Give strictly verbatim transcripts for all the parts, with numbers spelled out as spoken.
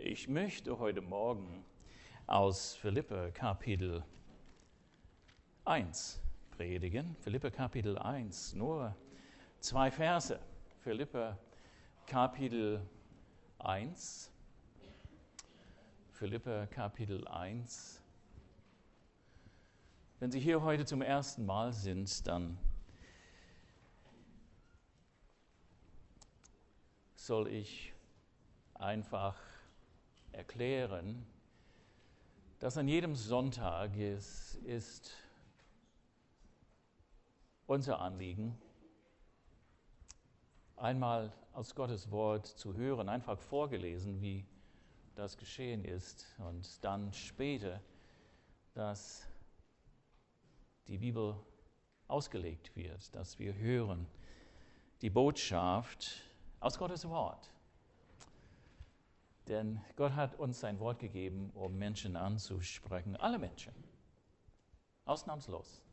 Ich möchte heute Morgen aus Philipper Kapitel eins predigen. Philipper Kapitel eins, nur zwei Verse. Philipper Kapitel eins. Philipper Kapitel eins. Wenn Sie hier heute zum ersten Mal sind, dann soll ich einfach erklären, dass an jedem Sonntag es ist unser Anliegen, einmal aus Gottes Wort zu hören, einfach vorgelesen, wie das geschehen ist, und dann später, dass die Bibel ausgelegt wird, dass wir hören die Botschaft aus Gottes Wort. Denn Gott hat uns sein Wort gegeben, um Menschen anzusprechen, alle Menschen, ausnahmslos.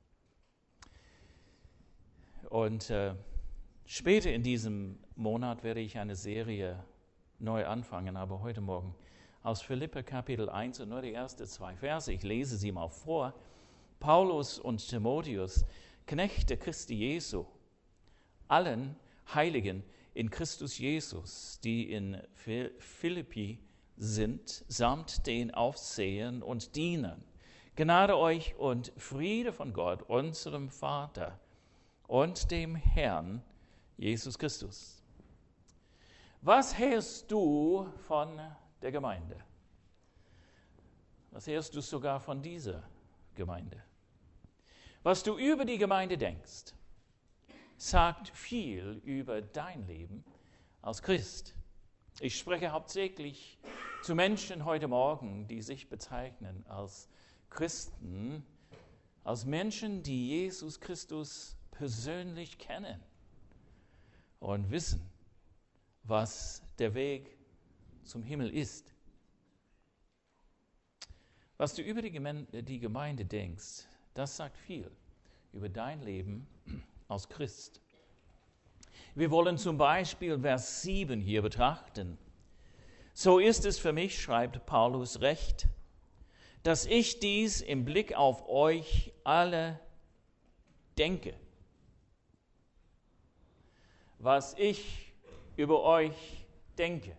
Und äh, später in diesem Monat werde ich eine Serie neu anfangen, aber heute Morgen aus Philipper Kapitel eins und nur die ersten zwei Verse, ich lese sie mal vor. Paulus und Timotheus, Knechte Christi Jesu, allen Heiligen in Christus Jesus, die in Philippi sind, samt den Aufsehern und Dienern. Gnade euch und Friede von Gott, unserem Vater und dem Herrn Jesus Christus. Was hörst du von der Gemeinde? Was hörst du sogar von dieser Gemeinde? Was du über die Gemeinde denkst, sagt viel über dein Leben als Christ. Ich spreche hauptsächlich zu Menschen heute Morgen, die sich bezeichnen als Christen, als Menschen, die Jesus Christus persönlich kennen und wissen, was der Weg zum Himmel ist. Was du über die Gemeinde denkst, das sagt viel über dein Leben als Christ. Wir wollen zum Beispiel Vers sieben hier betrachten. So ist es für mich, schreibt Paulus, recht, dass ich dies im Blick auf euch alle denke. Was ich über euch denke.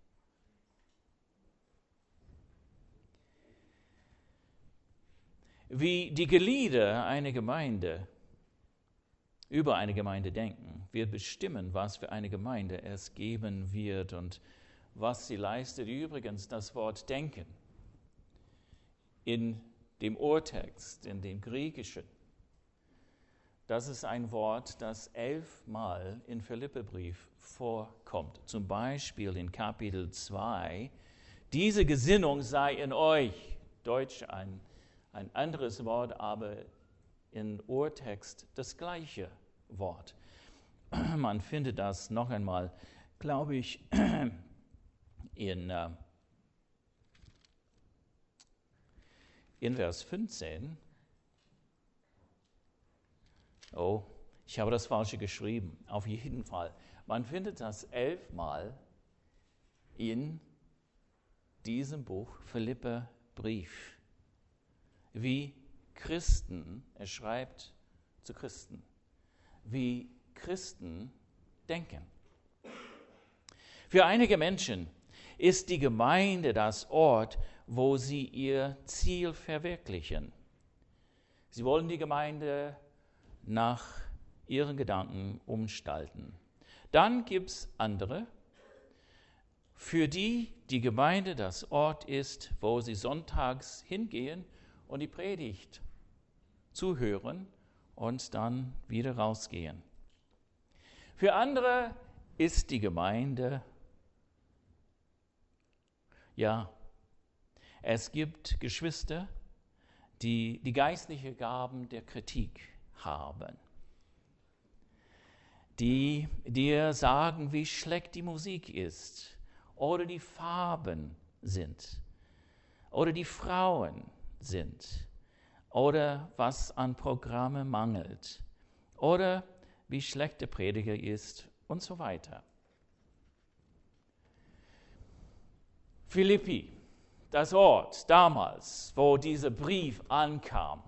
Wie die Glieder einer Gemeinde über eine Gemeinde denken, wird bestimmen, was für eine Gemeinde es geben wird und was sie leistet. Übrigens, das Wort denken in dem Urtext, in dem Griechischen, das ist ein Wort, das elfmal im Philipperbrief vorkommt. Zum Beispiel in Kapitel zwei, diese Gesinnung sei in euch, Deutsch ein, ein anderes Wort, aber im Urtext das gleiche Wort. Man findet das noch einmal, glaube ich, in, äh, in Vers fünfzehn. Oh, ich habe das Falsche geschrieben. Auf jeden Fall. Man findet das elfmal in diesem Buch Philipper Brief. Wie Christen, er schreibt zu Christen, wie Christen denken. Für einige Menschen ist die Gemeinde das Ort, wo sie ihr Ziel verwirklichen. Sie wollen die Gemeinde nach ihren Gedanken umgestalten. Dann gibt es andere, für die die Gemeinde das Ort ist, wo sie sonntags hingehen und die Predigt zuhören und dann wieder rausgehen. Für andere ist die Gemeinde, ja, es gibt Geschwister, die die geistlichen Gaben der Kritik haben, die dir sagen, wie schlecht die Musik ist oder die Farben sind oder die Frauen sind oder was an Programme mangelt oder wie schlecht der Prediger ist und so weiter. Philippi, das Ort damals, wo dieser Brief ankam,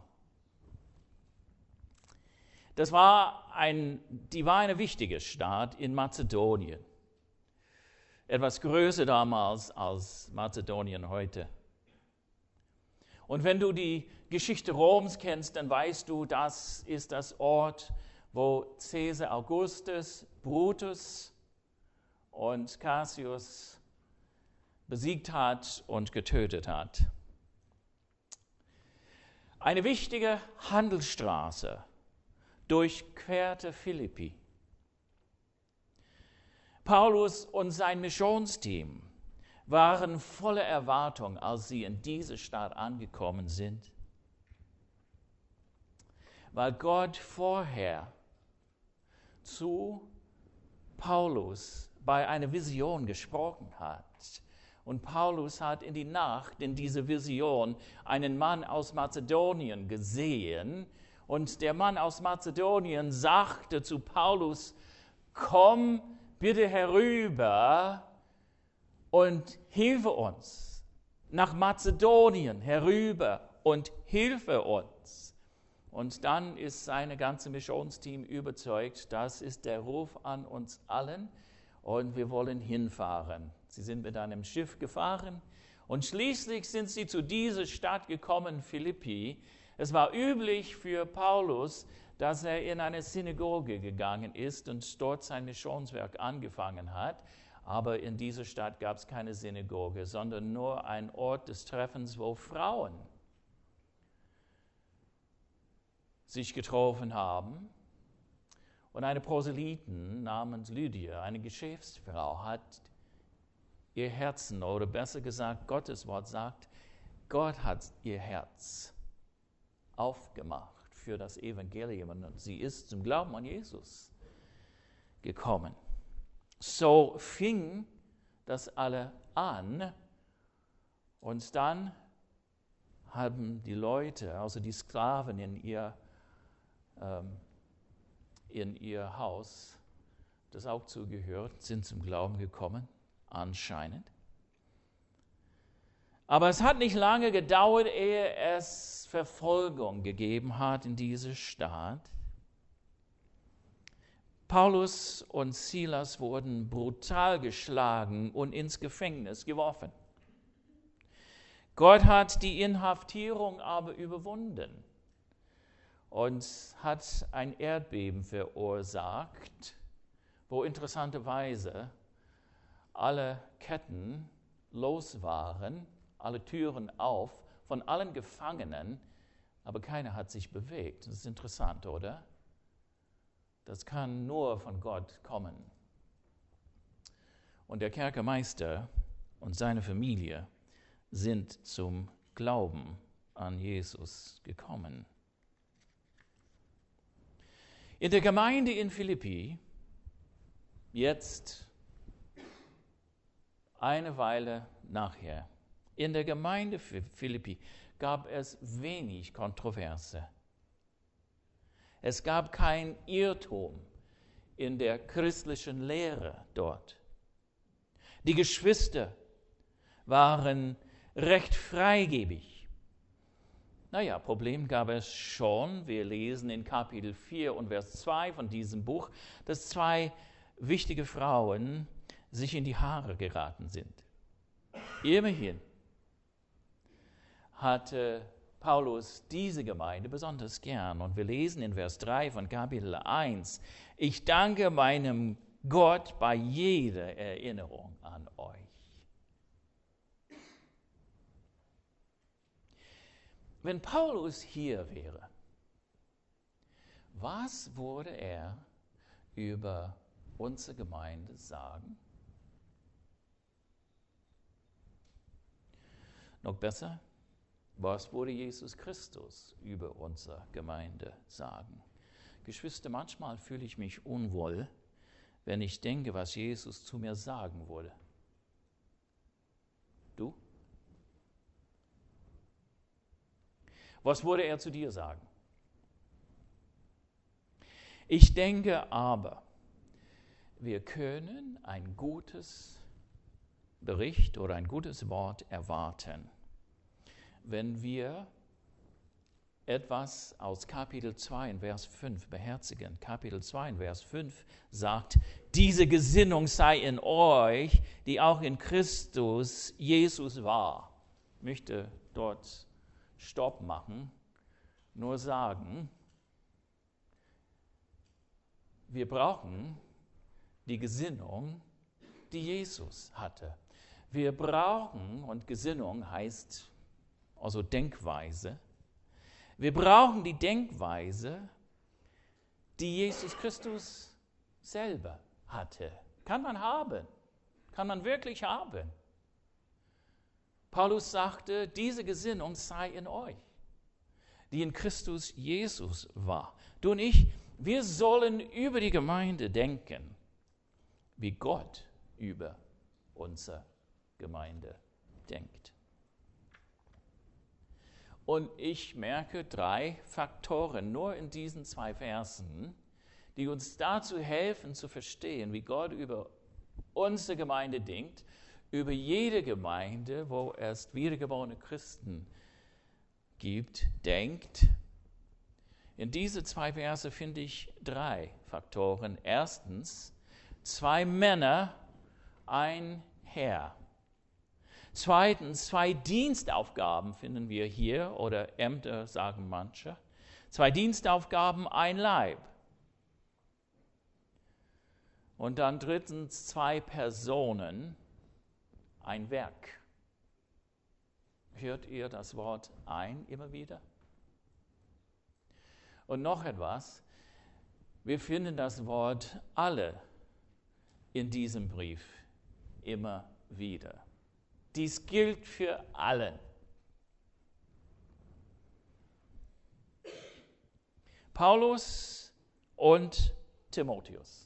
das war ein, die war eine wichtige Stadt in Mazedonien. Etwas größer damals als Mazedonien heute. Und wenn du die Geschichte Roms kennst, dann weißt du, das ist das Ort, wo Caesar Augustus, Brutus und Cassius besiegt hat und getötet hat. Eine wichtige Handelsstraße durchquerte Philippi. Paulus und sein Missionsteam waren voller Erwartung, als sie in diese Stadt angekommen sind, weil Gott vorher zu Paulus bei einer Vision gesprochen hat. Und Paulus hat in die Nacht, in dieser Vision, einen Mann aus Mazedonien gesehen. Und der Mann aus Mazedonien sagte zu Paulus, komm bitte herüber und hilfe uns. Nach Mazedonien herüber und hilfe uns. Und dann ist sein ganzes Missionsteam überzeugt, das ist der Ruf an uns allen und wir wollen hinfahren. Sie sind mit einem Schiff gefahren und schließlich sind sie zu dieser Stadt gekommen, Philippi. Es war üblich für Paulus, dass er in eine Synagoge gegangen ist und dort sein Missionswerk angefangen hat. Aber in dieser Stadt gab es keine Synagoge, sondern nur ein Ort des Treffens, wo Frauen sich getroffen haben. Und eine Proselytin namens Lydia, eine Geschäftsfrau, hat ihr Herzen, oder besser gesagt, Gottes Wort sagt, Gott hat ihr Herz aufgemacht für das Evangelium und sie ist zum Glauben an Jesus gekommen. So fing das alle an und dann haben die Leute, also die Sklaven in ihr, ähm, in ihr Haus, das auch zugehört, sind zum Glauben gekommen, anscheinend. Aber es hat nicht lange gedauert, ehe es Verfolgung gegeben hat in dieser Stadt. Paulus und Silas wurden brutal geschlagen und ins Gefängnis geworfen. Gott hat die Inhaftierung aber überwunden und hat ein Erdbeben verursacht, wo interessanterweise alle Ketten los waren, alle Türen auf, von allen Gefangenen, aber keiner hat sich bewegt. Das ist interessant, oder? Das kann nur von Gott kommen. Und der Kerkermeister und seine Familie sind zum Glauben an Jesus gekommen. In der Gemeinde in Philippi, jetzt eine Weile nachher, in der Gemeinde Philippi gab es wenig Kontroverse. Es gab kein Irrtum in der christlichen Lehre dort. Die Geschwister waren recht freigebig. Naja, Problem gab es schon. Wir lesen in Kapitel vier und Vers zwei von diesem Buch, dass zwei wichtige Frauen sich in die Haare geraten sind. Immerhin hatte Paulus diese Gemeinde besonders gern. Und wir lesen in Vers drei von Kapitel eins, ich danke meinem Gott bei jeder Erinnerung an euch. Wenn Paulus hier wäre, was würde er über unsere Gemeinde sagen? Noch besser, was würde Jesus Christus über unsere Gemeinde sagen? Geschwister, manchmal fühle ich mich unwohl, wenn ich denke, was Jesus zu mir sagen würde. Du? Was würde er zu dir sagen? Ich denke aber, wir können ein gutes Bericht oder ein gutes Wort erwarten, wenn wir etwas aus Kapitel zwei, Vers fünf beherzigen. Kapitel zwei, Vers fünf sagt, diese Gesinnung sei in euch, die auch in Christus Jesus war. Ich möchte dort Stopp machen, nur sagen, wir brauchen die Gesinnung, die Jesus hatte. Wir brauchen, und Gesinnung heißt also Denkweise, wir brauchen die Denkweise, die Jesus Christus selber hatte. Kann man haben, kann man wirklich haben. Paulus sagte, diese Gesinnung sei in euch, die in Christus Jesus war. Du und ich, wir sollen über die Gemeinde denken, wie Gott über unsere Gemeinde denkt. Und ich merke drei Faktoren nur in diesen zwei Versen, die uns dazu helfen zu verstehen, wie Gott über unsere Gemeinde denkt, über jede Gemeinde, wo es wiedergeborene Christen gibt, denkt. In diese zwei Verse finde ich drei Faktoren. Erstens, zwei Männer, ein Herr. Zweitens, zwei Dienstaufgaben finden wir hier, oder Ämter sagen manche. Zwei Dienstaufgaben, ein Leib. Und dann drittens, zwei Personen, ein Werk. Hört ihr das Wort ein immer wieder? Und noch etwas, wir finden das Wort alle in diesem Brief immer wieder. Dies gilt für allen. Paulus und Timotheus.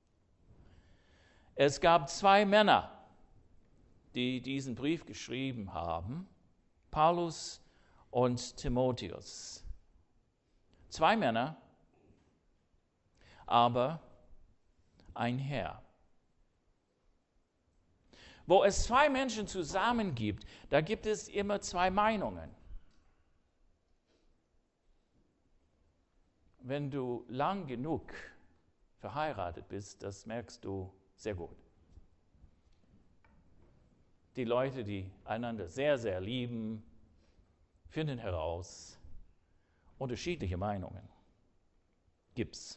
Es gab zwei Männer, die diesen Brief geschrieben haben, Paulus und Timotheus. Zwei Männer, aber ein Herr. Wo es zwei Menschen zusammen gibt, da gibt es immer zwei Meinungen. Wenn du lang genug verheiratet bist, das merkst du sehr gut. Die Leute, die einander sehr, sehr lieben, finden heraus, unterschiedliche Meinungen gibt's.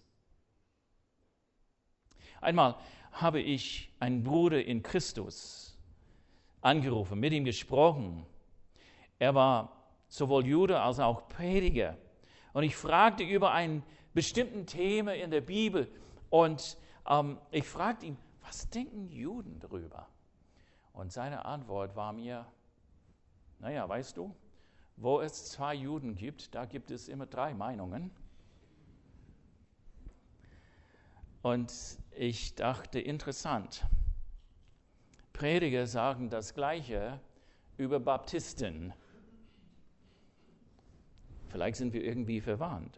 Einmal habe ich einen Bruder in Christus angerufen, mit ihm gesprochen. Er war sowohl Jude als auch Prediger. Und ich fragte über ein bestimmtes Thema in der Bibel. Und ähm, ich fragte ihn, was denken Juden darüber? Und seine Antwort war mir, naja, weißt du, wo es zwei Juden gibt, da gibt es immer drei Meinungen. Und ich dachte, interessant. Prediger sagen das Gleiche über Baptisten. Vielleicht sind wir irgendwie verwandt.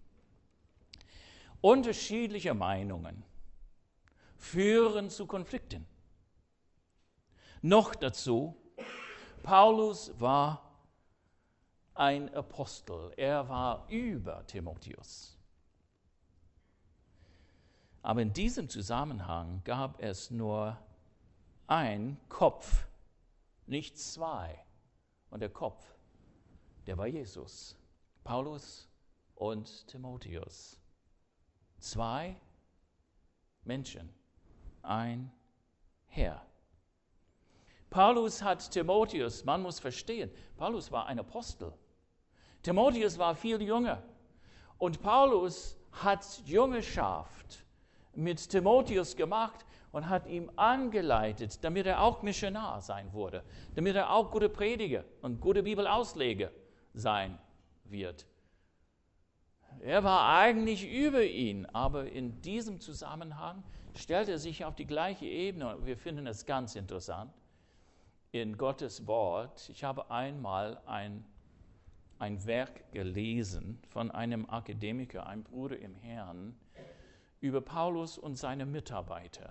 Unterschiedliche Meinungen führen zu Konflikten. Noch dazu, Paulus war ein Apostel. Er war über Timotheus. Aber in diesem Zusammenhang gab es nur ein Kopf, nicht zwei. Und der Kopf, der war Jesus, Paulus und Timotheus. Zwei Menschen, ein Herr. Paulus hat Timotheus, man muss verstehen, Paulus war ein Apostel. Timotheus war viel jünger. Und Paulus hat Jüngerschaft mit Timotheus gemacht und hat ihm angeleitet, damit er auch Missionar sein wurde, damit er auch guter Prediger und guter Bibelausleger sein wird. Er war eigentlich über ihn, aber in diesem Zusammenhang stellt er sich auf die gleiche Ebene. Und wir finden es ganz interessant in Gottes Wort. Ich habe einmal ein, ein Werk gelesen von einem Akademiker, einem Bruder im Herrn, über Paulus und seine Mitarbeiter.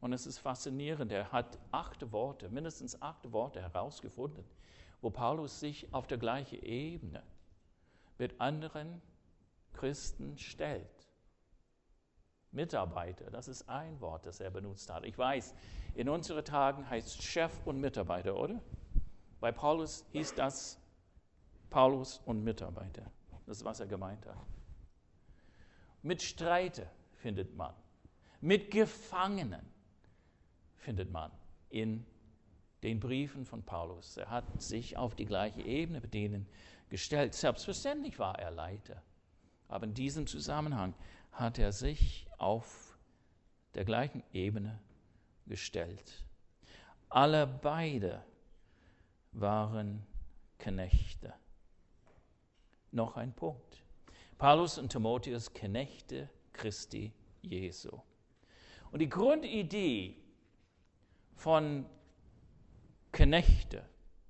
Und es ist faszinierend, er hat acht Worte, mindestens acht Worte herausgefunden, wo Paulus sich auf der gleichen Ebene mit anderen Christen stellt. Mitarbeiter, das ist ein Wort, das er benutzt hat. Ich weiß, in unseren Tagen heißt Chef und Mitarbeiter, oder? Bei Paulus hieß das Paulus und Mitarbeiter. Das ist, was er gemeint hat. Mit Streiter findet man, mit Gefangenen findet man in den Briefen von Paulus. Er hat sich auf die gleiche Ebene mit denen gestellt. Selbstverständlich war er Leiter, aber in diesem Zusammenhang hat er sich auf der gleichen Ebene gestellt. Alle beide waren Knechte. Noch ein Punkt. Paulus und Timotheus, Knechte Christi Jesu. Und die Grundidee von Knechte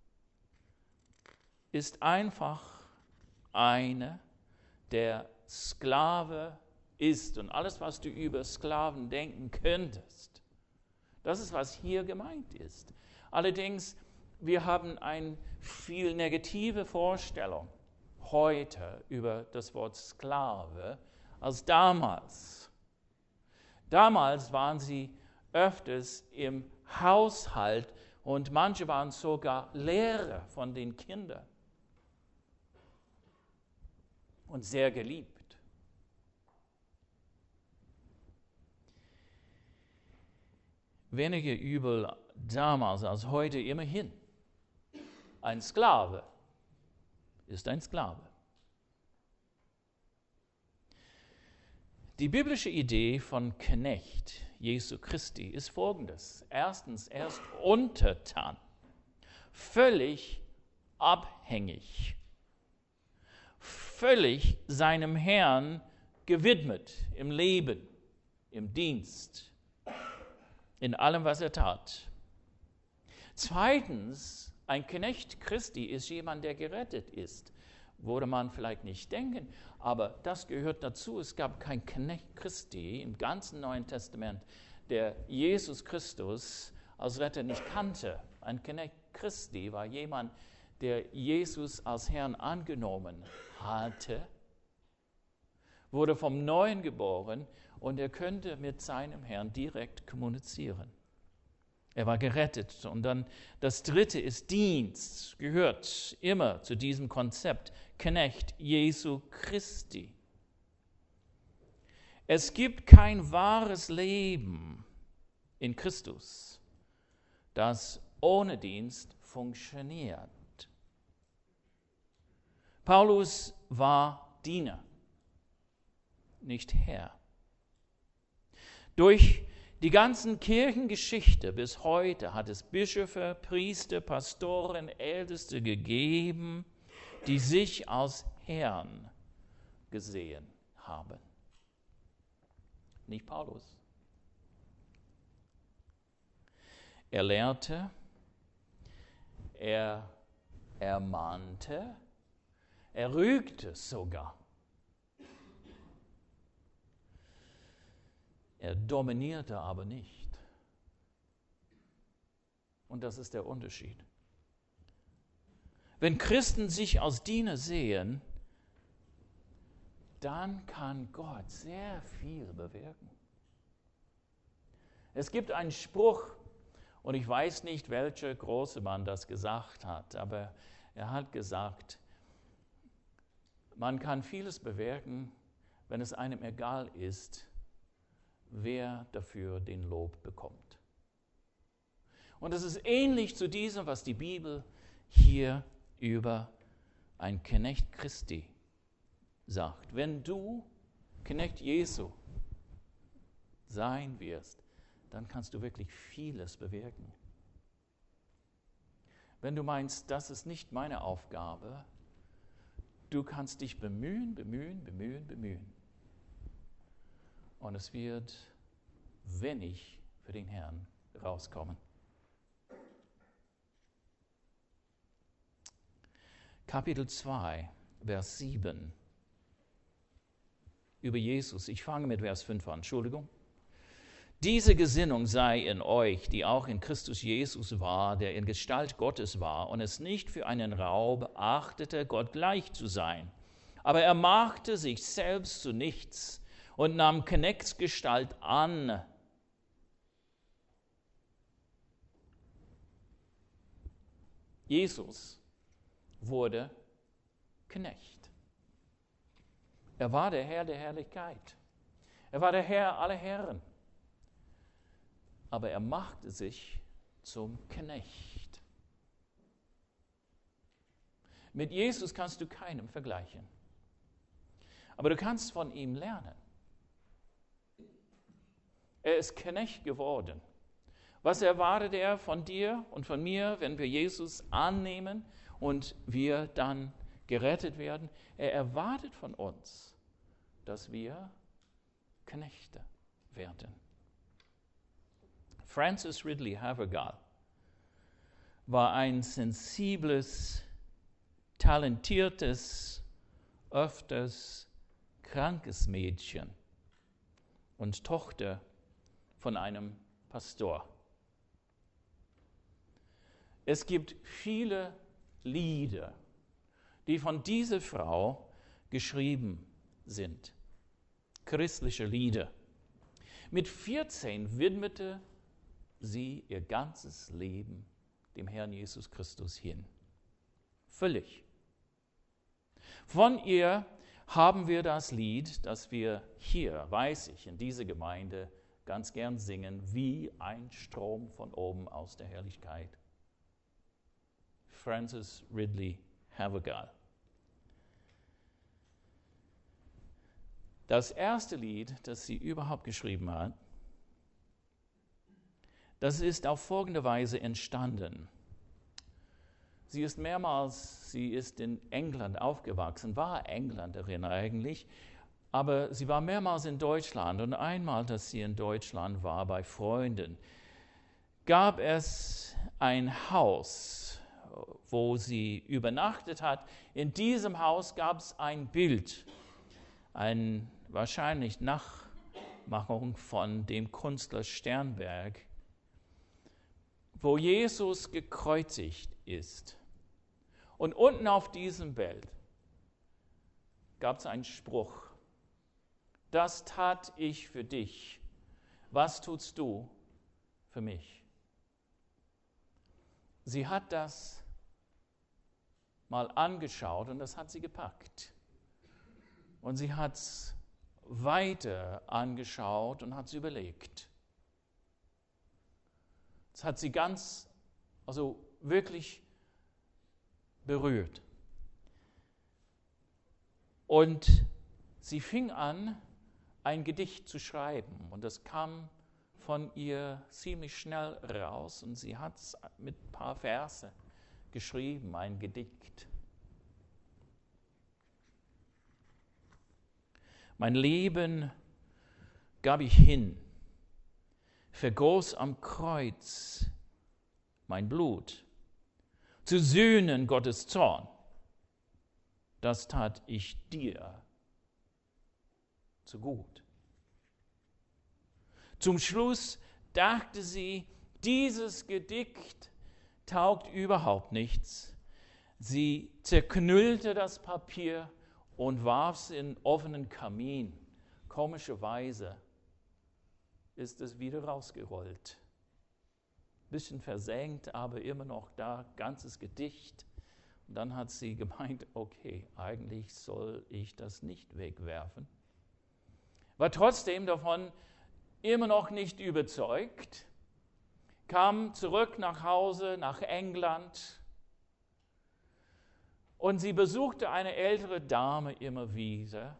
ist einfach eine, der Sklave ist. Und alles, was du über Sklaven denken könntest, das ist, was hier gemeint ist. Allerdings, wir haben eine viel negative Vorstellung heute über das Wort Sklave als damals. Damals waren sie öfters im Haushalt und manche waren sogar Lehrer von den Kindern und sehr geliebt. Weniger übel damals als heute, immerhin. Ein Sklave ist ein Sklave. Die biblische Idee von Knecht Jesu Christi ist folgendes. Erstens, er ist Untertan, völlig abhängig, völlig seinem Herrn gewidmet im Leben, im Dienst, in allem, was er tat. Zweitens, ein Knecht Christi ist jemand, der gerettet ist. Würde man vielleicht nicht denken, aber das gehört dazu. Es gab keinen Knecht Christi im ganzen Neuen Testament, der Jesus Christus als Retter nicht kannte. Ein Knecht Christi war jemand, der Jesus als Herrn angenommen hatte, wurde vom Neuen geboren und er könnte mit seinem Herrn direkt kommunizieren. Er war gerettet. Und dann das Dritte ist Dienst, gehört immer zu diesem Konzept, Knecht Jesu Christi. Es gibt kein wahres Leben in Christus, das ohne Dienst funktioniert. Paulus war Diener, nicht Herr. Durch die ganzen Kirchengeschichte bis heute hat es Bischöfe, Priester, Pastoren, Älteste gegeben, die sich als Herrn gesehen haben. Nicht Paulus. Er lehrte, er ermahnte, er rügte sogar. Er dominierte aber nicht. Und das ist der Unterschied. Wenn Christen sich als Diener sehen, dann kann Gott sehr viel bewirken. Es gibt einen Spruch, und ich weiß nicht, welcher große Mann das gesagt hat, aber er hat gesagt, man kann vieles bewirken, wenn es einem egal ist, wer dafür den Lob bekommt. Und es ist ähnlich zu diesem, was die Bibel hier über ein Knecht Christi sagt. Wenn du Knecht Jesu sein wirst, dann kannst du wirklich vieles bewirken. Wenn du meinst, das ist nicht meine Aufgabe, du kannst dich bemühen, bemühen, bemühen, bemühen. Und es wird wenig für den Herrn rauskommen. Kapitel zwei, Vers sieben. Über Jesus. Ich fange mit Vers fünf an, Entschuldigung. Diese Gesinnung sei in euch, die auch in Christus Jesus war, der in Gestalt Gottes war und es nicht für einen Raub achtete, Gott gleich zu sein. Aber er machte sich selbst zu nichts und nahm Knechtsgestalt an. Jesus wurde Knecht. Er war der Herr der Herrlichkeit. Er war der Herr aller Herren. Aber er machte sich zum Knecht. Mit Jesus kannst du keinem vergleichen. Aber du kannst von ihm lernen. Er ist Knecht geworden. Was erwartet er von dir und von mir, wenn wir Jesus annehmen und wir dann gerettet werden? Er erwartet von uns, dass wir Knechte werden. Francis Ridley Havergal war ein sensibles, talentiertes, öfters krankes Mädchen und Tochter von einem Pastor. Es gibt viele Lieder, die von dieser Frau geschrieben sind, christliche Lieder. Mit vierzehn widmete sie ihr ganzes Leben dem Herrn Jesus Christus hin. Völlig. Von ihr haben wir das Lied, das wir hier, weiß ich, in dieser Gemeinde ganz gern singen, wie ein Strom von oben aus der Herrlichkeit. Francis Ridley Havergal. Das erste Lied, das sie überhaupt geschrieben hat, das ist auf folgende Weise entstanden. Sie ist mehrmals, sie ist in England aufgewachsen, war Engländerin eigentlich, aber sie war mehrmals in Deutschland und einmal, dass sie in Deutschland war bei Freunden, gab es ein Haus, wo sie übernachtet hat. In diesem Haus gab es ein Bild, ein wahrscheinlich Nachmachung von dem Künstler Sternberg, wo Jesus gekreuzigt ist. Und unten auf diesem Bild gab es einen Spruch: Das tat ich für dich. Was tust du für mich? Sie hat das mal angeschaut und das hat sie gepackt. Und sie hat es weiter angeschaut und hat es überlegt. Das hat sie ganz, also wirklich berührt. Und sie fing an, ein Gedicht zu schreiben. Und das kam von ihr ziemlich schnell raus. Und sie hat es mit ein paar Verse geschrieben, ein Gedicht. Mein Leben gab ich hin, vergoss am Kreuz mein Blut, zu sühnen Gottes Zorn. Das tat ich dir zu gut. Zum Schluss dachte sie, dieses Gedicht taugt überhaupt nichts. Sie zerknüllte das Papier und warf es in den offenen Kamin. Komischerweise ist es wieder rausgerollt. Bisschen versenkt, aber immer noch da, ganzes Gedicht. Und dann hat sie gemeint, okay, eigentlich soll ich das nicht wegwerfen. War trotzdem davon immer noch nicht überzeugt, kam zurück nach Hause, nach England, und sie besuchte eine ältere Dame immer wieder.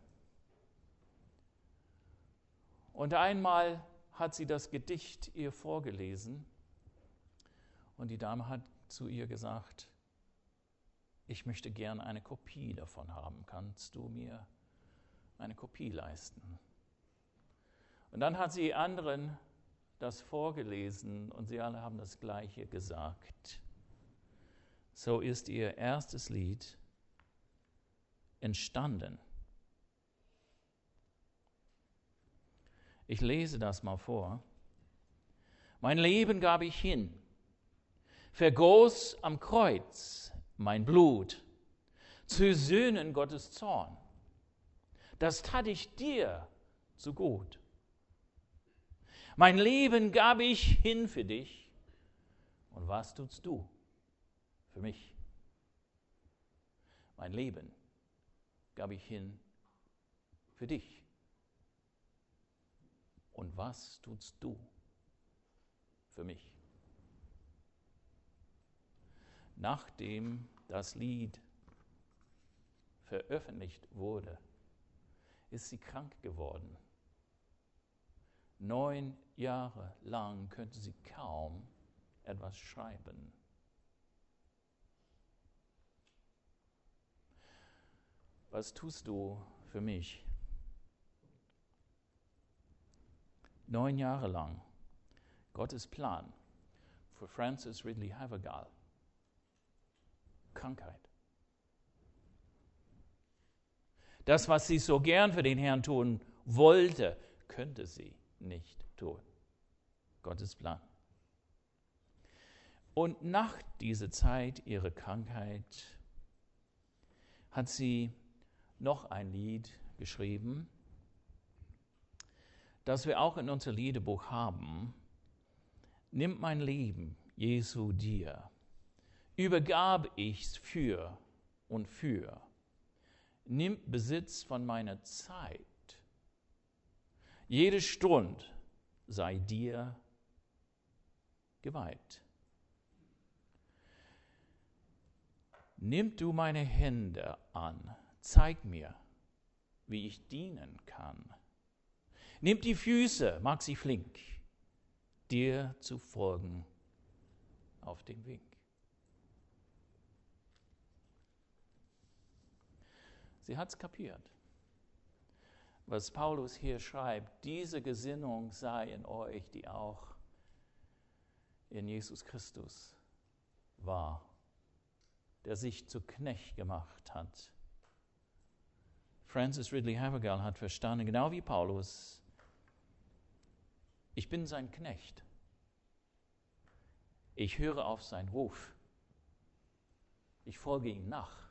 Und einmal hat sie das Gedicht ihr vorgelesen und die Dame hat zu ihr gesagt, ich möchte gern eine Kopie davon haben. Kannst du mir eine Kopie leisten? Und dann hat sie anderen das vorgelesen und sie alle haben das Gleiche gesagt. So ist ihr erstes Lied entstanden. Ich lese das mal vor. Mein Leben gab ich hin, vergoss am Kreuz mein Blut, zu sühnen Gottes Zorn. Das tat ich dir so gut. Mein Leben gab ich hin für dich. Und was tust du für mich? Mein Leben gab ich hin für dich. Und was tust du für mich? Nachdem das Lied veröffentlicht wurde, ist sie krank geworden. Neun Jahre lang könnte sie kaum etwas schreiben. Was tust du für mich? Neun Jahre lang Gottes Plan für Frances Ridley Havergal. Krankheit. Das, was sie so gern für den Herrn tun wollte, könnte sie nicht tun. Gottes Plan. Und nach dieser Zeit ihrer Krankheit hat sie noch ein Lied geschrieben, das wir auch in unser Liederbuch haben. Nimm mein Leben, Jesu, dir. Übergab ich's für und für. Nimm Besitz von meiner Zeit. Jede Stunde sei dir geweiht. Nimm du meine Hände an, zeig mir, wie ich dienen kann. Nimm die Füße, mach sie flink, dir zu folgen auf den Weg. Sie hat es kapiert, was Paulus hier schreibt. Diese Gesinnung sei in euch, die auch in Jesus Christus war, der sich zu Knecht gemacht hat. Frances Ridley Havergal hat verstanden, genau wie Paulus, ich bin sein Knecht. Ich höre auf seinen Ruf. Ich folge ihm nach.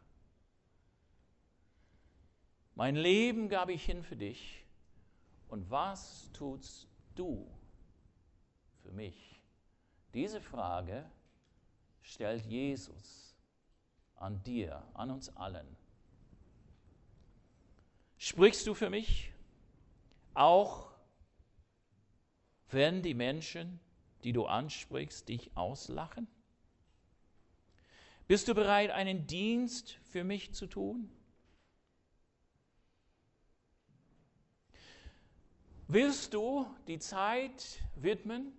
Mein Leben gab ich hin für dich. Und was tust du für mich? Diese Frage stellt Jesus an dir, an uns allen. Sprichst du für mich, auch wenn die Menschen, die du ansprichst, dich auslachen? Bist du bereit, einen Dienst für mich zu tun? Willst du die Zeit widmen,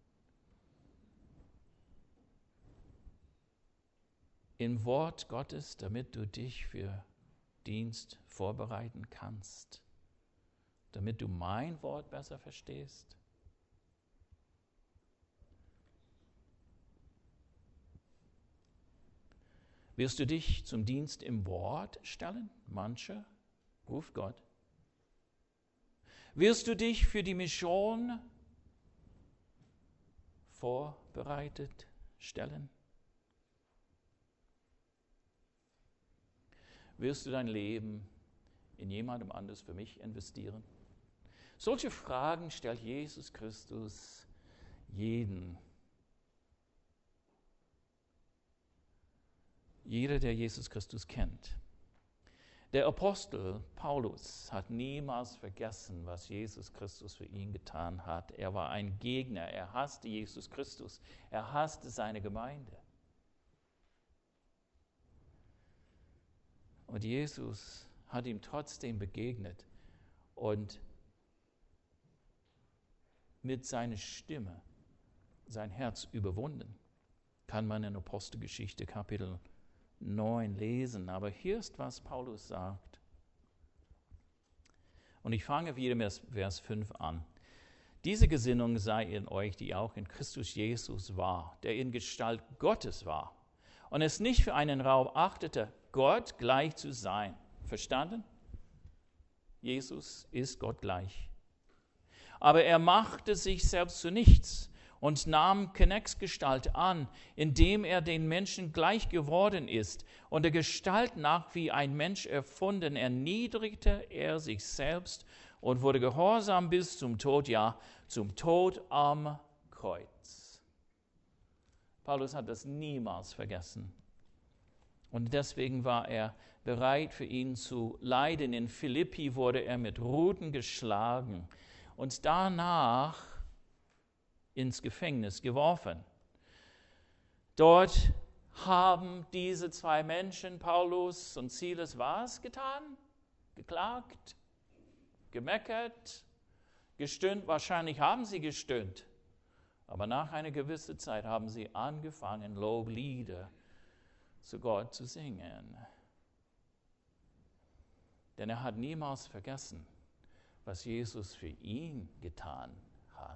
im Wort Gottes, damit du dich für Dienst vorbereiten kannst, damit du mein Wort besser verstehst? Wirst du dich zum Dienst im Wort stellen? Manche ruft Gott. Wirst du dich für die Mission vorbereitet stellen? Wirst du dein Leben in jemandem anderes für mich investieren? Solche Fragen stellt Jesus Christus jeden. Jeder, der Jesus Christus kennt. Der Apostel Paulus hat niemals vergessen, was Jesus Christus für ihn getan hat. Er war ein Gegner, er hasste Jesus Christus, er hasste seine Gemeinde. Und Jesus hat ihm trotzdem begegnet und mit seiner Stimme sein Herz überwunden. Kann man in Apostelgeschichte Kapitel neun lesen. Aber hier ist, was Paulus sagt. Und ich fange wieder mit Vers fünf an. Diese Gesinnung sei in euch, die auch in Christus Jesus war, der in Gestalt Gottes war und es nicht für einen Raub achtete, Gott gleich zu sein. Verstanden? Jesus ist Gott gleich. Aber er machte sich selbst zu nichts und nahm Knechtsgestalt an, indem er den Menschen gleich geworden ist und der Gestalt nach wie ein Mensch erfunden, erniedrigte er sich selbst und wurde gehorsam bis zum Tod, ja, zum Tod am Kreuz. Paulus hat das niemals vergessen. Und deswegen war er bereit, für ihn zu leiden. In Philippi wurde er mit Ruten geschlagen und danach ins Gefängnis geworfen. Dort haben diese zwei Menschen, Paulus und Silas, was getan? Geklagt, gemeckert, gestöhnt. Wahrscheinlich haben sie gestöhnt. Aber nach einer gewissen Zeit haben sie angefangen, Loblieder zu Gott zu singen. Denn er hat niemals vergessen, was Jesus für ihn getan hat.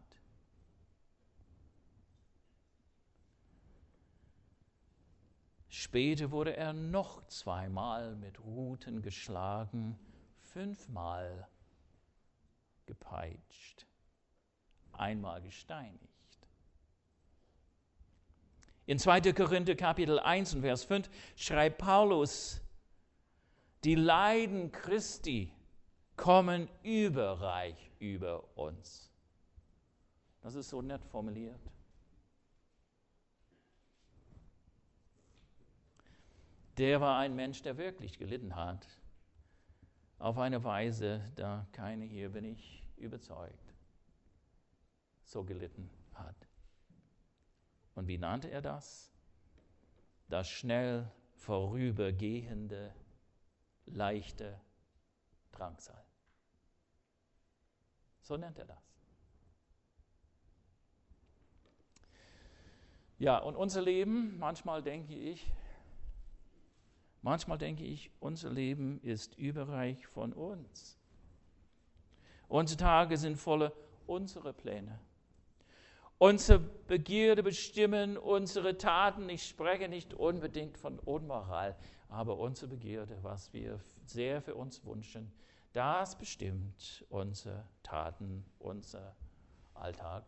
Später wurde er noch zweimal mit Ruten geschlagen, fünfmal gepeitscht, einmal gesteinigt. In zweiter Korinther Kapitel eins und Vers fünf schreibt Paulus, die Leiden Christi kommen überreich über uns. Das ist so nett formuliert. Der war ein Mensch, der wirklich gelitten hat, auf eine Weise, da keine hier, bin ich überzeugt, so gelitten hat. Und wie nannte er das? Das schnell vorübergehende, leichte Drangsal. So nennt er das. Ja, und unser Leben, manchmal denke ich, manchmal denke ich, unser Leben ist überreich von uns. Unsere Tage sind voller unserer Pläne. Unsere Begierde bestimmen unsere Taten. Ich spreche nicht unbedingt von Unmoral, aber unsere Begierde, was wir sehr für uns wünschen, das bestimmt unsere Taten, unser Alltag.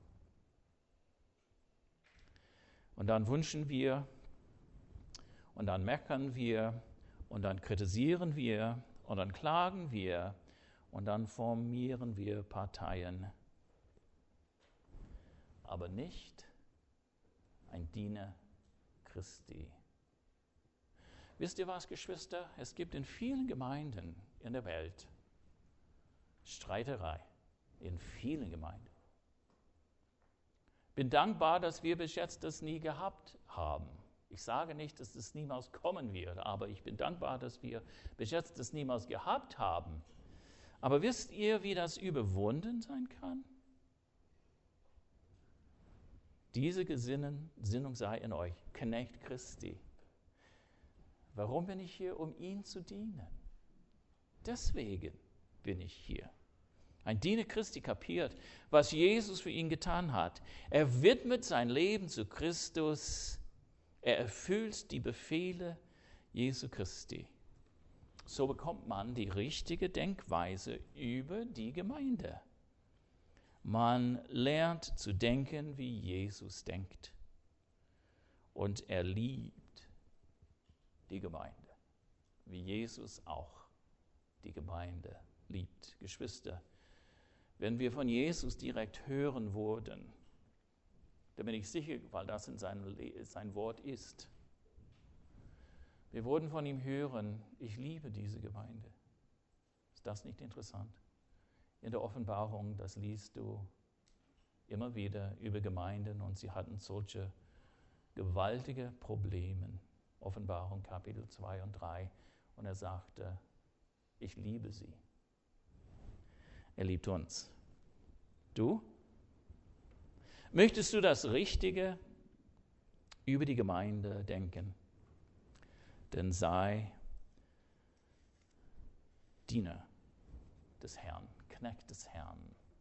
Und dann wünschen wir, und dann meckern wir, und dann kritisieren wir, und dann klagen wir, und dann formieren wir Parteien. Aber nicht ein Diener Christi. Wisst ihr was, Geschwister? Es gibt in vielen Gemeinden in der Welt Streiterei. In vielen Gemeinden. Bin dankbar, dass wir bis jetzt das nie gehabt haben. Ich sage nicht, dass es niemals kommen wird, aber ich bin dankbar, dass wir bis jetzt das niemals gehabt haben. Aber wisst ihr, wie das überwunden sein kann? Diese Gesinnung sei in euch, Knecht Christi. Warum bin ich hier? Um ihn zu dienen. Deswegen bin ich hier. Ein Diener Christi kapiert, was Jesus für ihn getan hat. Er widmet sein Leben zu Christus. Er erfüllt die Befehle Jesu Christi. So bekommt man die richtige Denkweise über die Gemeinde. Man lernt zu denken, wie Jesus denkt. Und er liebt die Gemeinde, wie Jesus auch die Gemeinde liebt. Geschwister, wenn wir von Jesus direkt hören würden, da bin ich sicher, weil das in sein, sein Wort ist, wir würden von ihm hören, ich liebe diese Gemeinde. Ist das nicht interessant? In der Offenbarung, das liest du immer wieder über Gemeinden und sie hatten solche gewaltige Probleme. Offenbarung Kapitel zwei und drei. Und er sagte, ich liebe sie. Er liebt uns. Du? Möchtest du das Richtige über die Gemeinde denken? Denn sei Diener des Herrn. Knecht des Herrn.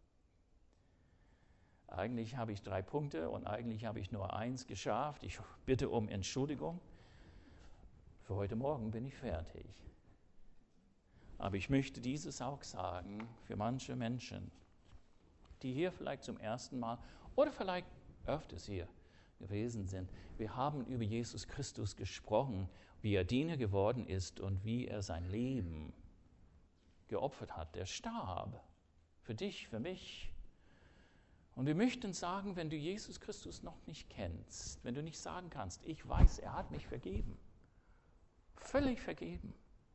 Eigentlich habe ich drei Punkte und eigentlich habe ich nur eins geschafft. Ich bitte um Entschuldigung. Für heute Morgen bin ich fertig. Aber ich möchte dieses auch sagen für manche Menschen, die hier vielleicht zum ersten Mal oder vielleicht öfters hier gewesen sind. Wir haben über Jesus Christus gesprochen, wie er Diener geworden ist und wie er sein Leben geopfert hat. Er starb für dich, für mich. Und wir möchten sagen, wenn du Jesus Christus noch nicht kennst, wenn du nicht sagen kannst, ich weiß, er hat mich vergeben, völlig vergeben,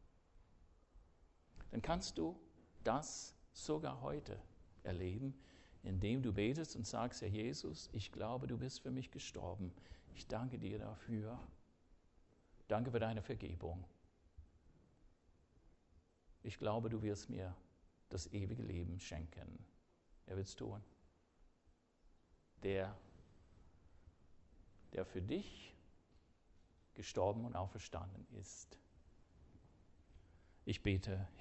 dann kannst du das sogar heute erleben, indem du betest und sagst, Herr Jesus, ich glaube, du bist für mich gestorben. Ich danke dir dafür. Danke für deine Vergebung. Ich glaube, du wirst mir das ewige Leben schenken. Er wird es tun. Der, der für dich gestorben und auferstanden ist. Ich bete.